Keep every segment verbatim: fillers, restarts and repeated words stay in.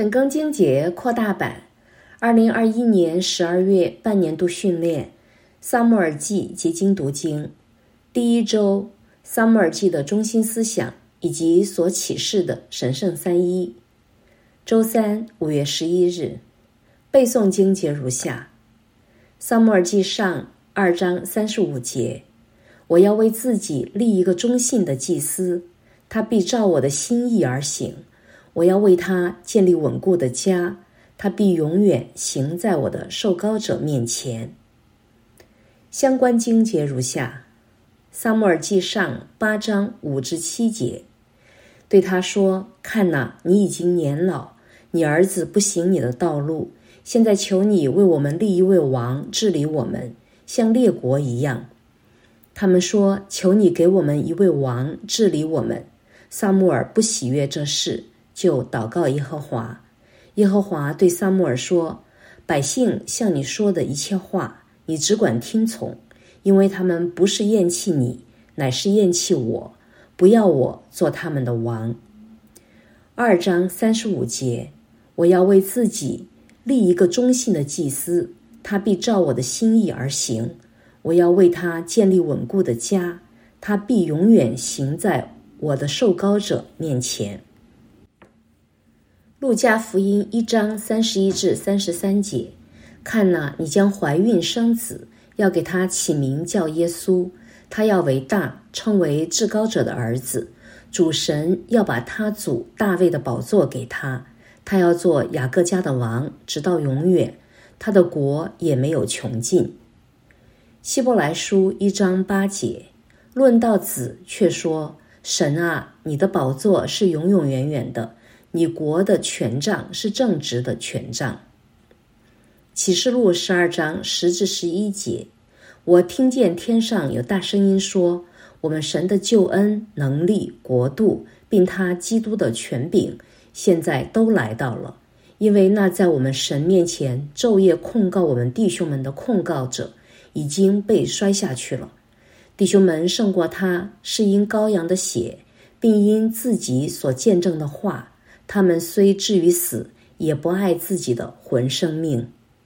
沈庚经节扩大版，二零二一年十二月半年度训练，撒母耳记结晶读经。第一周，撒母耳记的中心思想以及所启示的神圣三一。周三，五月十一日，背诵经节如下：撒母耳记上二章三十五节，我要为自己立一个忠信的祭司，他必照我的心意而行。我要为他建立稳固的家，他必永远行在我的受膏者面前。相关经节如下：撒母耳记上八章五至七节，对他说：看哪，你已经年老，你儿子不行你的道路，现在求你为我们立一位王治理我们，像列国一样。他们说：求你给我们一位王治理我们。撒母耳不喜悦这事，就祷告耶和华。耶和华对撒母耳说：百姓向你说的一切话，你只管听从，因为他们不是厌弃你，乃是厌弃我，不要我做他们的王。二章三十五节，我要为自己立一个忠信的祭司，他必照我的心意而行。我要为他建立稳固的家，他必永远行在我的受膏者面前。路加福音一章三十一至三十三节，看哪，你将怀孕生子，要给他起名叫耶稣，他要为大，称为至高者的儿子。主神要把他祖大卫的宝座给他，他要做雅各家的王，直到永远，他的国也没有穷尽。希伯来书一章八节，论到子却说：神啊，你的宝座是永永远远的，你国的权杖是正直的权杖。启示录十二章十至十一节，我听见天上有大声音说：我们神的救恩、能力、国度，并他基督的权柄，现在都来到了。因为那在我们神面前昼夜控告我们弟兄们的控告者，已经被摔下去了。弟兄们胜过他，是因羔羊的血，并因自己所见证的话。他们虽至于死，也不爱自己的魂生命。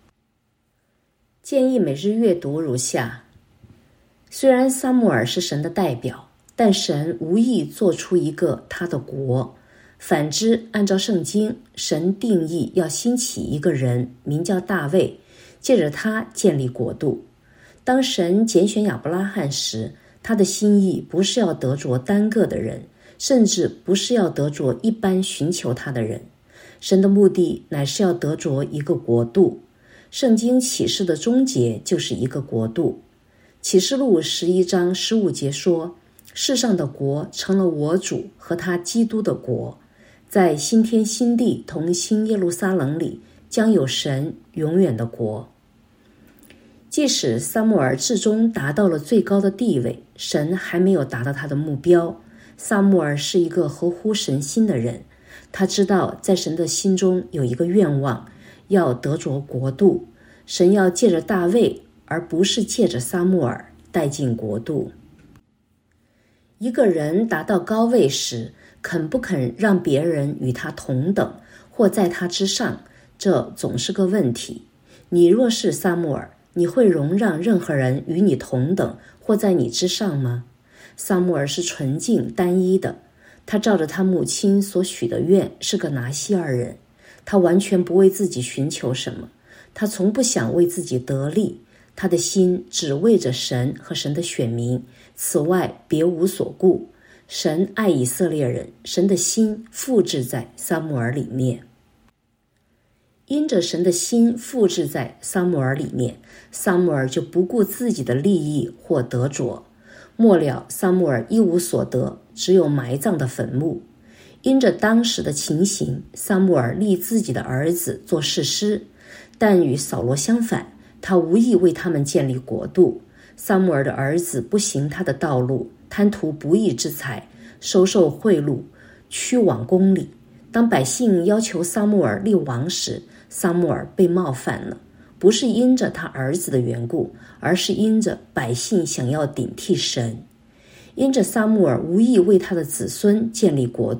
建议每日阅读如下：虽然撒母耳是神的代表，但神无意做出一个他的国。反之，按照圣经，神定义要兴起一个人，名叫大卫，借着他建立国度。当神拣选亚伯拉罕时，他的心意不是要得着单个的人，甚至不是要得着一般寻求他的人。神的目的乃是要得着一个国度。圣经启示的终结就是一个国度。启示录十一章十五节说：世上的国成了我主和他基督的国，在新天新地同新耶路撒冷里将有神永远的国。即使撒母耳至终达到了最高的地位，神还没有达到他的目标。撒母耳是一个合乎神心的人，他知道在神的心中有一个愿望，要得着国度。神要借着大卫，而不是借着撒母耳带进国度。一个人达到高位时，肯不肯让别人与他同等，或在他之上，这总是个问题。你若是撒母耳，你会容让任何人与你同等，或在你之上吗？撒母耳是纯净单一的，他照着他母亲所许的愿，是个拿西尔人。他完全不为自己寻求什么，他从不想为自己得利，他的心只为着神和神的选民，此外别无所顾。神爱以色列人，神的心复制在撒母耳里面。因着神的心复制在撒母耳里面，撒母耳就不顾自己的利益或得着。末了，撒母耳一无所得，只有埋葬的坟墓。因着当时的情形，撒母耳立自己的儿子做士师，但与扫罗相反，他无意为他们建立国度。撒母耳的儿子不行他的道路，贪图不义之财，收受贿赂，屈枉公理。当百姓要求撒母耳立王时，撒母耳被冒犯了，不是因着他儿子的缘故，而是因着百姓想要顶替神。因着撒母耳无意为他的子孙建立国度，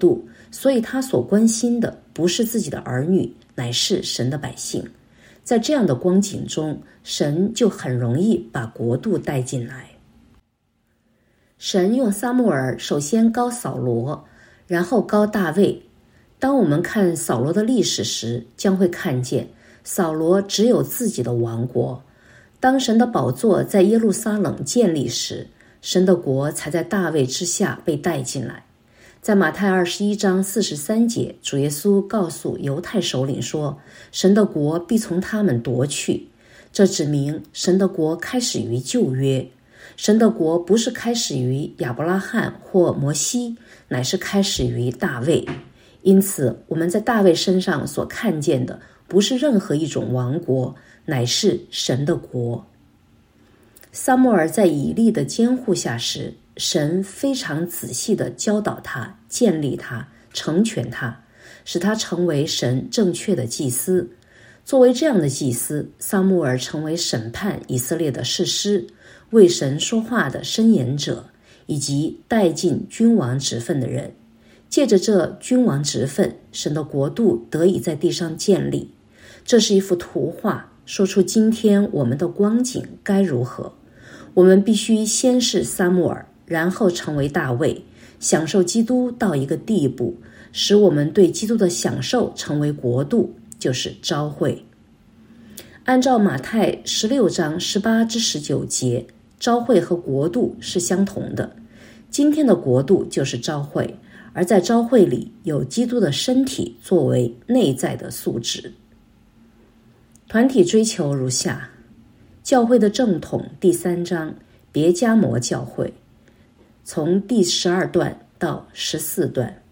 所以他所关心的不是自己的儿女，乃是神的百姓。在这样的光景中，神就很容易把国度带进来。神用撒母耳首先膏扫罗，然后膏大卫。当我们看扫罗的历史时，将会看见扫罗只有自己的王国。当神的宝座在耶路撒冷建立时，神的国才在大卫之下被带进来。在马太二十一章四十三节，主耶稣告诉犹太首领说，神的国必从他们夺去。这指明神的国开始于旧约，神的国不是开始于亚伯拉罕或摩西，乃是开始于大卫。因此，我们在大卫身上所看见的不是任何一种王国，乃是神的国。撒母耳在以利的监护下时，神非常仔细地教导他，建立他，成全他，使他成为神正确的祭司。作为这样的祭司，撒母耳成为审判以色列的士师，为神说话的申言者，以及带进君王职分的人。借着这君王职分，神的国度得以在地上建立。这是一幅图画，说出今天我们的光景该如何。我们必须先是撒母耳，然后成为大卫，享受基督到一个地步，使我们对基督的享受成为国度，就是召会。按照马太十六章十八至十九节，召会和国度是相同的。今天的国度就是召会，而在召会里有基督的身体作为内在的素质。团体追求如下：教会的正统第三章，别迦摩教会，从第十二段到十四段。